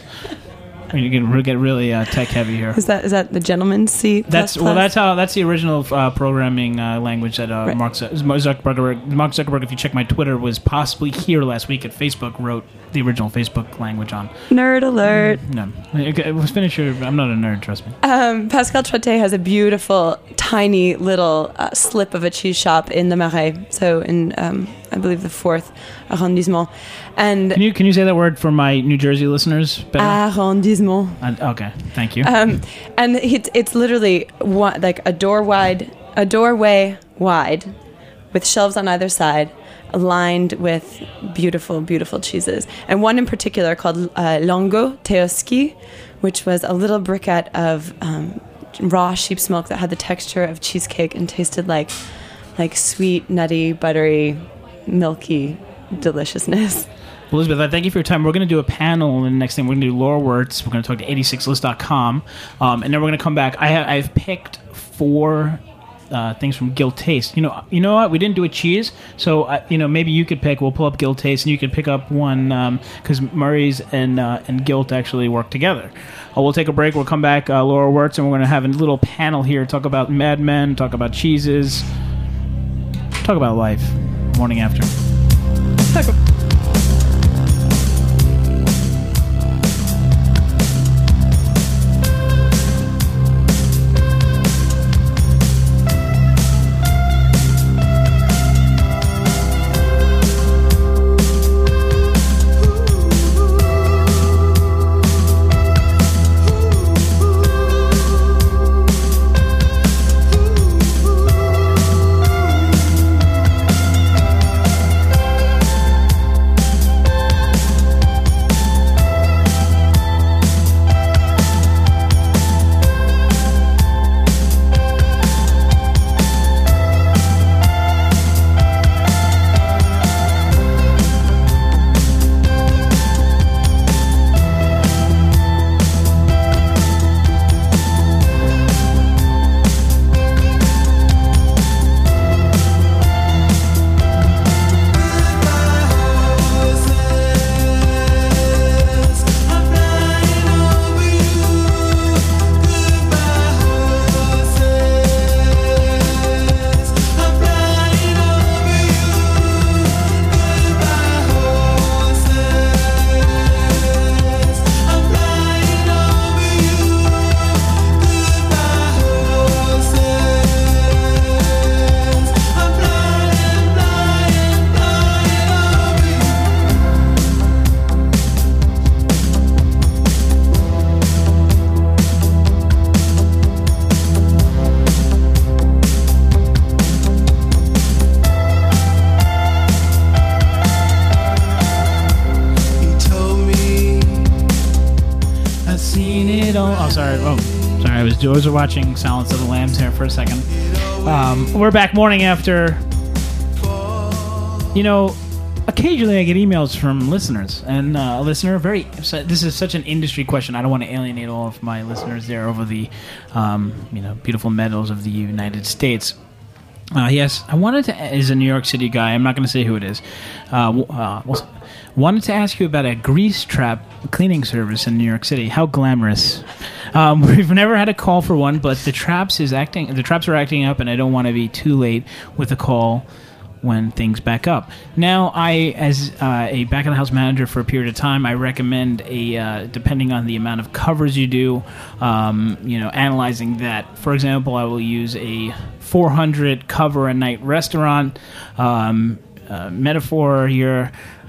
You can get really uh, tech heavy here. Is that is that the gentleman's C? That's well. That's how. That's the original uh, programming uh, language that uh, Right. Mark Zuckerberg. Mark Zuckerberg. If you check my Twitter, was possibly here last week at Facebook. Wrote the original Facebook language on. Nerd alert. No, okay, let's finish your. I'm not a nerd. Trust me. Um, Pascal Trotté has a beautiful, tiny little uh, slip of a cheese shop in the Marais. So in, um, I believe, the fourth arrondissement. And Can you can you say that word for my New Jersey listeners? Better? arrondissement. Uh, okay, thank you. Um, and it's it's literally one, like a door wide, a doorway wide, with shelves on either side, lined with beautiful, beautiful cheeses. And one in particular called uh, Longo Teoski, which was a little briquette of um, raw sheep's milk that had the texture of cheesecake and tasted like like sweet, nutty, buttery, milky deliciousness. Elizabeth, I thank you for your time. We're going to do a panel, and the next thing we're going to do Laura Wirtz. We're going to talk to eighty-six list dot com, um, and then we're going to come back. I have, I've picked four uh, things from Guild Taste. You know, you know what? We didn't do a cheese, so uh, you know maybe you could pick. We'll pull up Guild Taste, and you could pick up one because um, Murray's and uh, and Guild actually work together. Uh, we'll take a break. We'll come back, uh, Laura Wirtz, and we're going to have a little panel here. Talk about Mad Men. Talk about cheeses. Talk about life. Morning after. sorry. Oh, sorry. I was, I was watching Silence of the Lambs here for a second. Um, we're back morning after. You know, occasionally I get emails from listeners, and uh, a listener very. This is such an industry question. I don't want to alienate all of my listeners there over the, um, you know, beautiful meadows of the United States. Uh, yes, I wanted to. Is a New York City guy. I'm not going to say who it is. Uh, uh, well, wanted to ask you about a grease trap cleaning service in New York City. How glamorous! Um, we've never had a call for one, but the traps is acting. The traps are acting up, and I don't want to be too late with a call. when things back up. Now, I, as uh, a back-of-the-house manager for a period of time, I recommend a, uh, depending on the amount of covers you do, um, you know, analyzing that. For example, I will use a four hundred cover a night restaurant um, uh, metaphor here,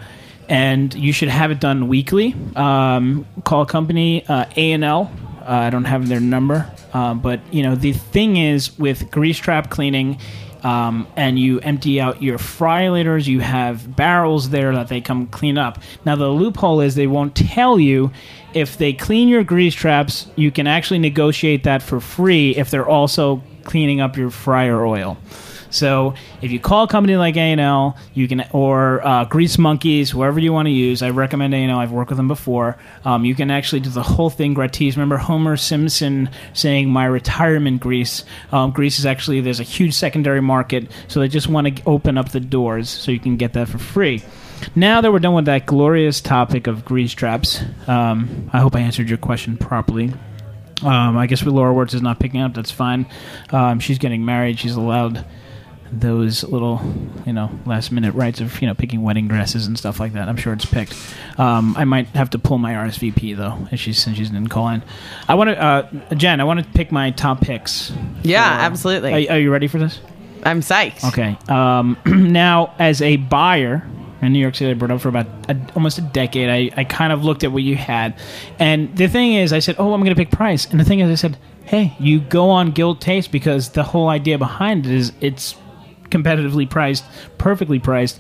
and you should have it done weekly. Um, call a company, uh, A and L. Uh, I don't have their number, uh, but you know the thing is with grease trap cleaning. Um, and you empty out your fryolators, you have barrels there that they come clean up. Now, the loophole is they won't tell you if they clean your grease traps, you can actually negotiate that for free if they're also cleaning up your fryer oil. So if you call a company like A and L, you can, or uh, Grease Monkeys, whoever you want to use, I recommend A and L. I've worked with them before. Um, you can actually do the whole thing gratis. Remember Homer Simpson saying, "My retirement grease." Um, grease is actually, there's a huge secondary market, so they just want to open up the doors so you can get that for free. Now that we're done with that glorious topic of grease traps, um, I hope I answered your question properly. Um, I guess with Laura Wirtz is not picking up. That's fine. Um, she's getting married. She's allowed those little, you know, last minute rights of, you know, picking wedding dresses and stuff like that. I'm sure it's picked. Um, I might have to pull my R S V P though, if she's, since she didn't call in. I want to, uh, Jen, I want to pick my top picks. Yeah, for, absolutely. Are, are you ready for this? I'm psyched. Okay. Um, now, as a buyer in New York City, I brought up for about a, almost a decade. I, I kind of looked at what you had, and the thing is, I said, "Oh, I'm going to pick price." And the thing is, I said, "Hey, you go on Guild Taste because the whole idea behind it is it's competitively priced, perfectly priced,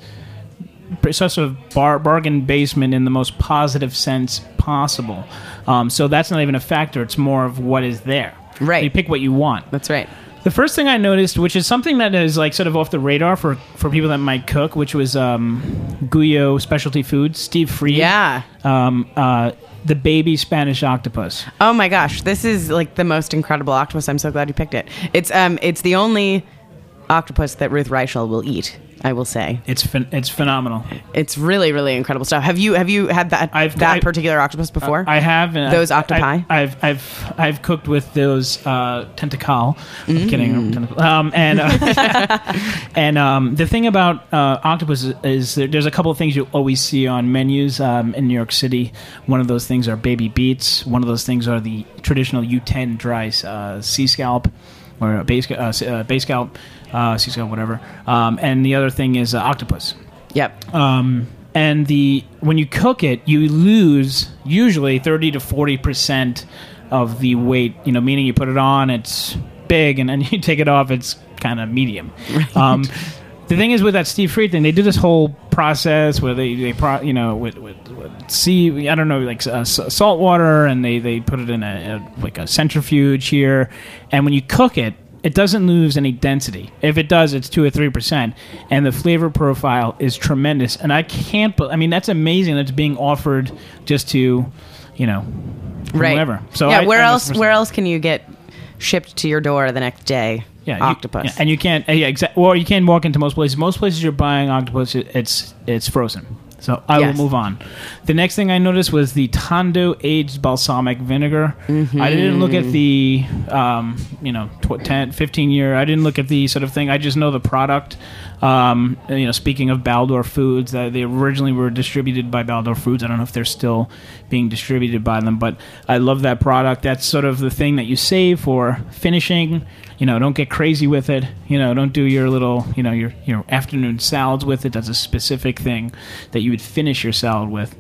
sort of bar, bargain basement in the most positive sense possible." Um, so that's not even a factor. It's more of what is there. Right. You pick what you want. That's right. The first thing I noticed, which is something that is like sort of off the radar for, for people that might cook, which was um, Guyo Specialty Foods, Steve Freed. Yeah. Um, uh, the baby Spanish octopus. Oh my gosh, this is like the most incredible octopus. I'm so glad you picked it. It's um, it's the only octopus that Ruth Reichel will eat, I will say. It's phen- it's phenomenal. It's really, really incredible stuff. Have you have you had that I've, that I, particular octopus before? I have. And those I've, octopi? I've, I've I've I've cooked with those uh, tentacle. I'm mm. kidding. Tentacle. Um, and uh, and um, the thing about uh, octopus is, is there, there's a couple of things you always see on menus um, in New York City. One of those things are baby beets. One of those things are the traditional U ten dry uh, sea scalp or a base uh, uh, base scalp. Uh, sea scalp, whatever. Um, and the other thing is uh, octopus. Yep. Um, and the when you cook it, you lose usually thirty to forty percent of the weight. You know, meaning you put it on, it's big, and then you take it off, it's kind of medium. Right. Um, the thing is with that Steve Freed thing, they do this whole process where they, they pro, you know, with, with, with sea, I don't know, like uh, salt water, and they, they put it in a, a like a centrifuge here, and when you cook it, it doesn't lose any density. If it does, it's two or three percent, and the flavor profile is tremendous. And I can't, I mean, that's amazing. That's being offered just to, you know, right. whatever. So yeah, I, where I else? Where else can you get shipped to your door the next day? Yeah, octopus. You, yeah, and you can't. Yeah, exactly. Well, you can't walk into most places. Most places you're buying octopus, it's it's frozen. So I yes. will move on. The next thing I noticed was the Tondo aged balsamic vinegar. Mm-hmm. I didn't look at the, um, you know, ten, fifteen year. I didn't look at the sort of thing. I just know the product. Um, you know, speaking of Baldor Foods, uh, they originally were distributed by Baldor Foods. I don't know if they're still being distributed by them, but I love that product. That's sort of the thing that you save for finishing. You know, don't get crazy with it. You know, don't do your little, you know, your your afternoon salads with it. That's a specific thing that you would finish your salad with.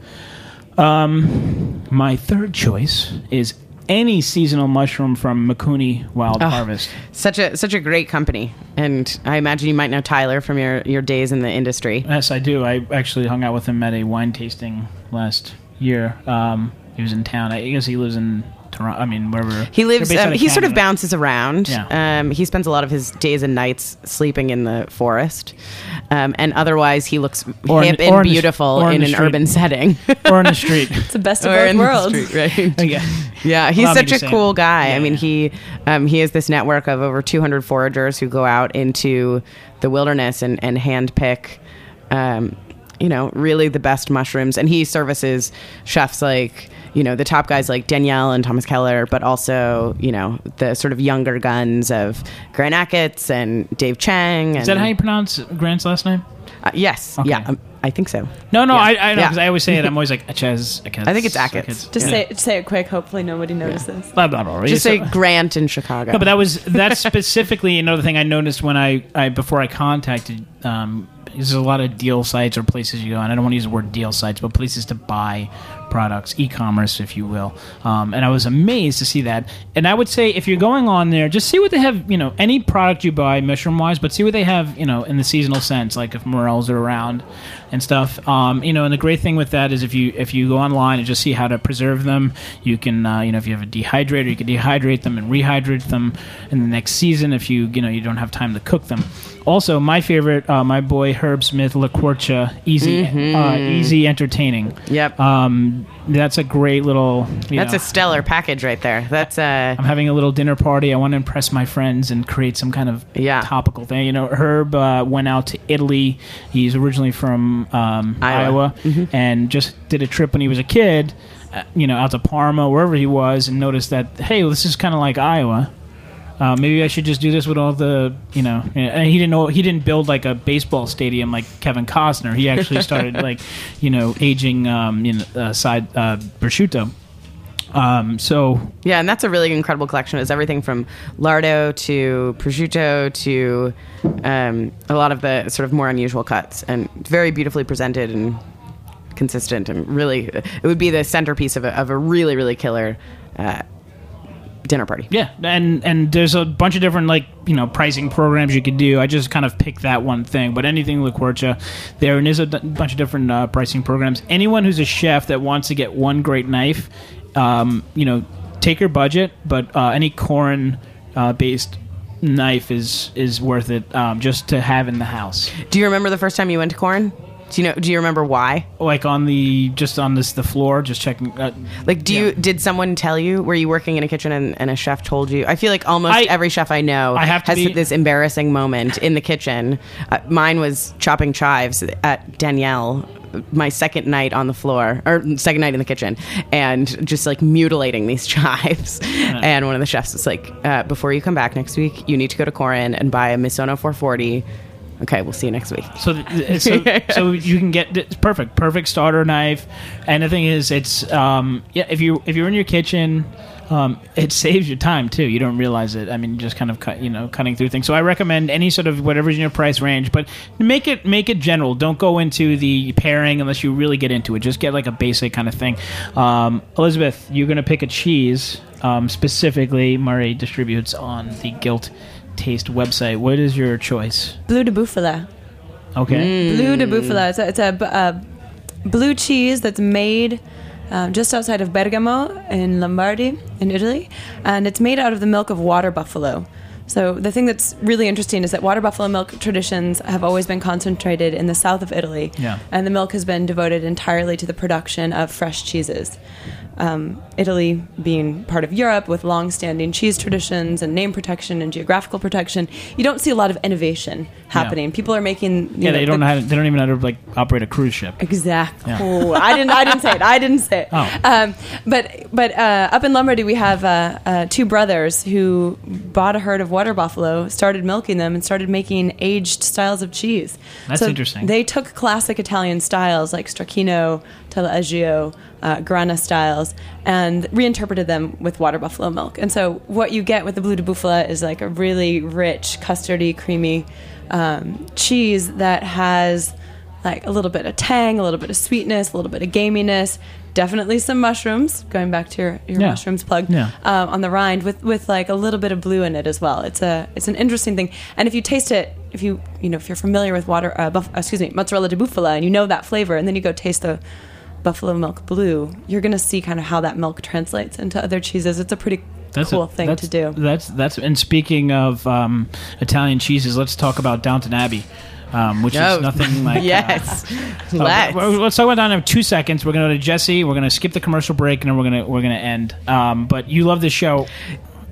Um, my third choice is any seasonal mushroom from Mikuni Wild oh, Harvest. Such a such a great company, and I imagine you might know Tyler from your, your days in the industry. Yes, I do. I actually hung out with him at a wine tasting last year. Um, he was in town. I guess he lives in Toronto. I mean, wherever he lives. Um, he sort of bounces around. Yeah. Um, he spends a lot of his days and nights sleeping in the forest, um, and otherwise he looks or hip in, and beautiful in, in an street. urban setting, or in the street. It's the best of or both worlds, street, right? Okay. Yeah, he's Allow such a cool it. guy. Yeah, I mean, yeah. he um, he has this network of over two hundred foragers who go out into the wilderness and and handpick. Um, you know, really the best mushrooms. And he services chefs like, you know, the top guys like Danielle and Thomas Keller, but also, you know, the sort of younger guns of Grant Achatz and Dave Chang. And, Is that how you pronounce Grant's last name? Uh, yes. Okay. Yeah. Um, I think so. No, no, yeah. I, I know, because yeah. I always say it. I'm always like, Achatz, Achatz. I think it's Achatz. Just yeah. say it, say it quick. Hopefully nobody notices. Blah, blah, blah. Just say Grant in Chicago. No, but that was, that's specifically another thing I noticed when I, I before I contacted, um, there's a lot of deal sites or places you go, and I don't want to use the word deal sites, but places to buy products, e-commerce, if you will. Um, and I was amazed to see that. And I would say if you're going on there, just see what they have, you know, any product you buy mushroom-wise, but see what they have, you know, in the seasonal sense, like if morels are around and stuff. Um, you know, and the great thing with that is if you if you go online and just see how to preserve them, you can, uh, you know, if you have a dehydrator, you can dehydrate them and rehydrate them in the next season if you, you know, you don't have time to cook them. Also, my favorite, uh, my boy Herb Smith LaQuarcha, easy, mm-hmm. uh, easy entertaining. Yep. Um, that's a great little. You that's know, a stellar package right there. That's. Uh, I'm having a little dinner party. I want to impress my friends and create some kind of yeah. topical thing. You know, Herb uh, went out to Italy. He's originally from um, Iowa, Iowa mm-hmm. and just did a trip when he was a kid. Uh, you know, out to Parma, wherever he was, and noticed that hey, well, this is kind of like Iowa. Uh, maybe I should just do this with all the, you know. And he didn't know he didn't build like a baseball stadium like Kevin Costner. He actually started like, you know, aging um, you know, uh, side uh, prosciutto. Um, so yeah, and that's a really incredible collection. It's everything from lardo to prosciutto to um, a lot of the sort of more unusual cuts, and very beautifully presented and consistent, and really it would be the centerpiece of a, of a really really killer. Uh, dinner party. Yeah, and and there's a bunch of different like you know pricing programs you could do. I just kind of picked that one thing, but anything LaQuarcha, there and there's a d- bunch of different uh, pricing programs. Anyone who's a chef that wants to get one great knife, um, you know, take your budget, but uh, any Korin uh, based knife is is worth it um, just to have in the house. Do you remember the first time you went to Korin? Do you know? Do you remember why? Like on the just on this the floor, just checking. Uh, like, do yeah. you did someone tell you? Were you working in a kitchen and, and a chef told you? I feel like almost I, every chef I know I have to has be, this embarrassing moment in the kitchen. Uh, mine was chopping chives at Danielle. My second night on the floor, or second night in the kitchen, and just like mutilating these chives. Yeah. And one of the chefs was like, uh, "Before you come back next week, you need to go to Korin and buy a Misono four forty." Okay, we'll see you next week. So, so, so you can get it's perfect, perfect starter knife. And the thing is, it's um, yeah. If you if you're in your kitchen, um, it saves you time too. You don't realize it. I mean, just kind of cut, you know, cutting through things. So I recommend any sort of whatever's in your price range, but make it make it general. Don't go into the pairing unless you really get into it. Just get like a basic kind of thing. Um, Elizabeth, you're gonna pick a cheese um, specifically. Murray distributes on the Guilt Taste website. What is your choice? Bleu de Bufala. Okay. Mm. Bleu de Bufala. It's a, it's a uh, blue cheese that's made um, just outside of Bergamo in Lombardy in Italy, and it's made out of the milk of water buffalo. So the thing that's really interesting is that water buffalo milk traditions have always been concentrated in the south of Italy, yeah. and the milk has been devoted entirely to the production of fresh cheeses. Um, Italy being part of Europe with long-standing cheese traditions and name protection and geographical protection, you don't see a lot of innovation happening. Yeah. People are making you yeah. know, They don't the, know how to, they don't even know how to like operate a cruise ship. Exactly. Yeah. Oh, I didn't. I didn't say it. I didn't say it. Oh. Um, but but uh, up in Lombardy, we have uh, uh, two brothers who bought a herd of water buffalo, started milking them, and started making aged styles of cheese. That's so interesting. They took classic Italian styles like Stracchino, Taleggio, uh, Grana styles, and reinterpreted them with water buffalo milk. And so what you get with the Bleu de Bufala is like a really rich, custardy, creamy um, cheese that has like a little bit of tang, a little bit of sweetness, a little bit of gaminess, definitely some mushrooms, going back to your, your yeah. mushrooms plug, yeah. um, on the rind with, with like a little bit of blue in it as well. It's a it's an interesting thing. And if you taste it, if you you know if you're familiar with water, uh, buff, excuse me, mozzarella di bufala, and you know that flavor, and then you go taste the buffalo milk blue, you're going to see kind of how that milk translates into other cheeses. It's a pretty that's cool a, thing that's, to do. That's that's and speaking of um, Italian cheeses, let's talk about Downton Abbey. Um, which oh, is nothing like yes. Uh, let's. Uh, let's talk about that in two seconds. We're going to go to Jesse. We're going to skip the commercial break, and then we're going to we're going to end. Um, but you love this show.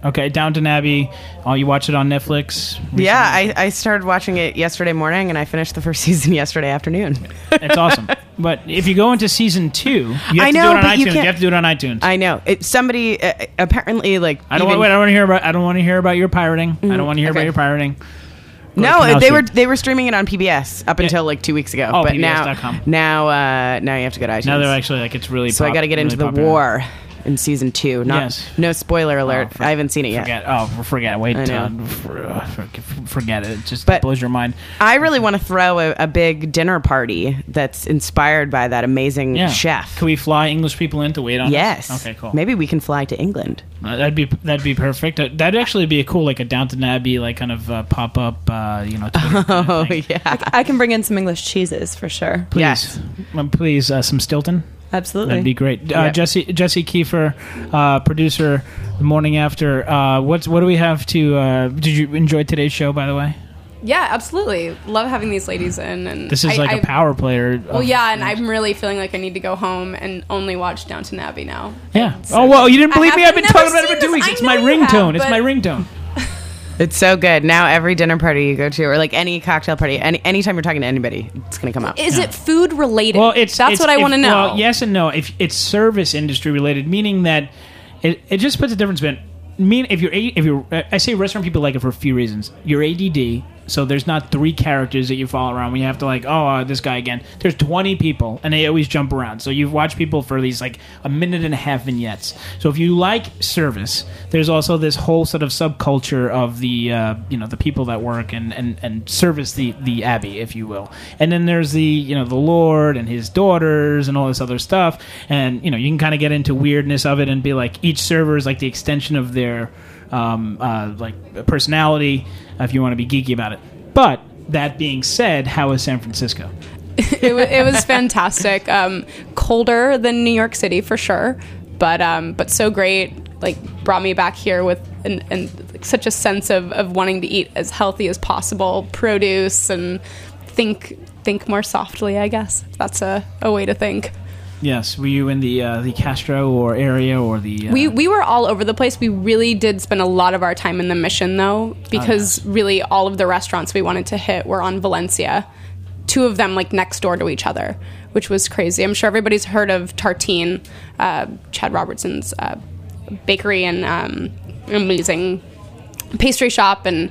Okay, Downton Abbey. Oh, you watch it on Netflix? Recently? Yeah, I, I started watching it yesterday morning, and I finished the first season yesterday afternoon. It's awesome. But if you go into season two, you have I to know, do it on but iTunes. you You, can't- have to do it on iTunes. I know. It, somebody uh, apparently like. I don't even- want. Wait, I don't want to hear about. I don't want to hear about your pirating. I don't want to hear okay. about your pirating. Go to No, Canal they Street. were they were streaming it on P B S up Yeah. until like two weeks ago. Oh, but P B S now dot com. now uh, now you have to go to iTunes. Now they're actually like it's really. so pop- I got to get into really the popular. war in season two. Not Yes. no spoiler alert. Oh, for- I haven't seen it yet. Forget. Oh, forget. Wait. I know. Till, for, uh, for- forget it. It just But- blows your mind. I really want to throw a, a big dinner party that's inspired by that amazing Yeah. chef. Can we fly English people in to wait on Yes. us? Okay, cool. Maybe we can fly to England. Uh, that'd be that'd be perfect. Uh, that'd actually be a cool, like a Downton Abbey, like kind of uh, pop up, uh, you know. Twitter kind of Oh thing. yeah. I can bring in some English cheeses for sure. Please, Yes. um, please, uh, some Stilton. Absolutely. That'd be great. Uh, Yep. Jesse Jesse Kiefer, uh, producer, the morning after. Uh, what's what do we have to? Uh, did you enjoy today's show? By the way, Yeah, absolutely. Love having these ladies in. And this is I- like I- a power player. Well, of- yeah, and I'm really feeling like I need to go home and only watch Downton Abbey now. yeah. Oh well, you didn't I believe me? I've haven't been never talking about it seen for two this. weeks. I It's my know you ringtone. have, It's but- my ringtone. It's so good. Now every dinner party you go to, or like any cocktail party, any anytime you're talking to anybody, it's gonna come up. Is it food related? Well, it's That's it's- what I if- want to know. Well, yes and no. If it's service industry related, meaning that it, it just puts a difference between. Mean if you're A- if you're I say restaurant people like it for a few reasons. You're A D D, so there's not three characters that you follow around. When you have to like, oh, uh, this guy again. There's twenty people, and they always jump around. So you watch people for these like a minute and a half vignettes. So if you like service, there's also this whole sort of subculture of the uh, you know the people that work and, and, and service the the abbey, if you will. And then there's the you know the Lord and his daughters and all this other stuff. And you know you can kind of get into weirdness of it and be like each server is like the extension of their um, uh, like personality, if you want to be geeky about it. But that being said, how is San Francisco? it, wa- it was fantastic. Um, colder than New York City for sure, but um, but so great. Like brought me back here with an, and like, such a sense of, of wanting to eat as healthy as possible, produce and think think more softly. I guess that's a, a way to think. Yes, were you in the uh, the Castro or area or the? Uh, We we were all over the place. We really did spend a lot of our time in the Mission, though, because Oh, yes. really all of the restaurants we wanted to hit were on Valencia. Two of them like next door to each other, which was crazy. I'm sure everybody's heard of Tartine, uh, Chad Robertson's uh, bakery and um, amazing pastry shop, and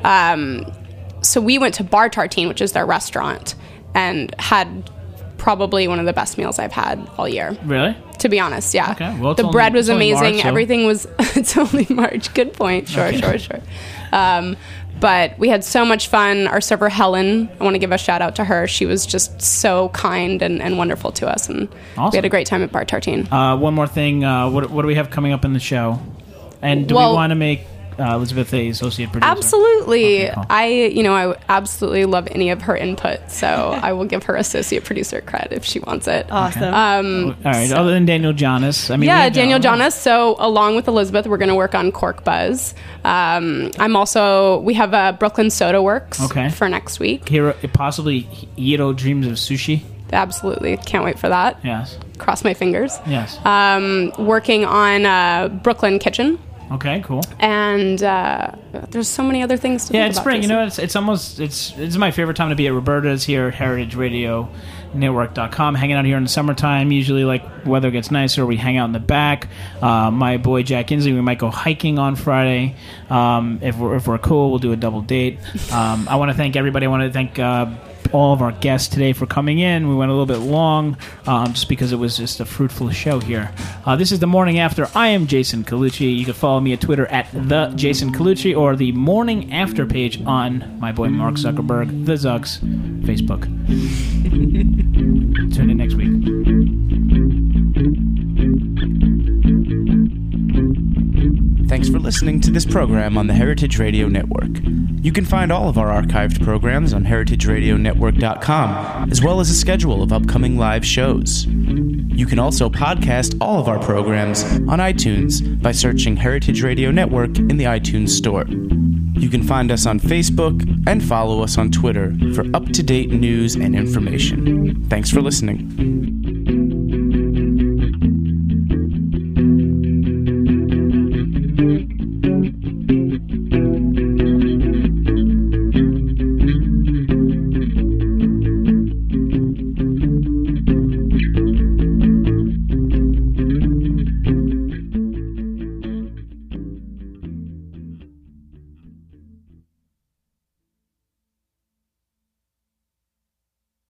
um, so we went to Bar Tartine, which is their restaurant, and had probably one of the best meals I've had all year. Really? To be honest, yeah. Okay, well, it's the only- bread was it's only amazing. March, so- Everything was. It's only March. Good point. Sure, Okay. sure, sure. Um, but we had so much fun. Our server Helen, I want to give a shout out to her. She was just so kind and, and wonderful to us, and Awesome. we had a great time at Bar Tartine. Uh, one more thing. Uh, what what do we have coming up in the show? And do Well- we want to make uh, Elizabeth a associate producer? Absolutely. Okay, cool. I, you know, I would absolutely love any of her input. So I will give her associate producer cred if she wants it. Awesome. Um, All right. Other than Daniel Jonas, I mean, we yeah, have Daniel Jonas. So along with Elizabeth, we're going to work on Cork Buzz. Um, I'm also, we have a Brooklyn Soda Works Okay. for next week. Hiro, possibly Hiro dreams of sushi. Absolutely. Can't wait for that. Yes. Cross my fingers. Yes. Um, working on uh, Brooklyn Kitchen. Okay. Cool. And uh, there's so many other things to Yeah, think it's about. spring. You Jason. know, it's it's almost it's it's my favorite time to be at Roberta's here at Heritage Radio Network dot com, hanging out here in the summertime. Usually, like weather gets nicer, we hang out in the back. Uh, my boy Jack Inslee, we might go hiking on Friday. Um, if we're if we're cool, we'll do a double date. Um, I want to thank everybody. I want to thank. Uh, all of our guests today for coming in. We went a little bit long um, just because it was just a fruitful show here. Uh, this is The Morning After. I am Jason Colucci. You can follow me at Twitter at The Jason Colucci or the Morning After page on my boy Mark Zuckerberg, The Zucks, Facebook. Tune in next week. Thanks for listening to this program on the Heritage Radio Network. You can find all of our archived programs on heritage radio network dot com, as well as a schedule of upcoming live shows. You can also podcast all of our programs on iTunes by searching Heritage Radio Network in the iTunes Store. You can find us on Facebook and follow us on Twitter for up-to-date news and information. Thanks for listening.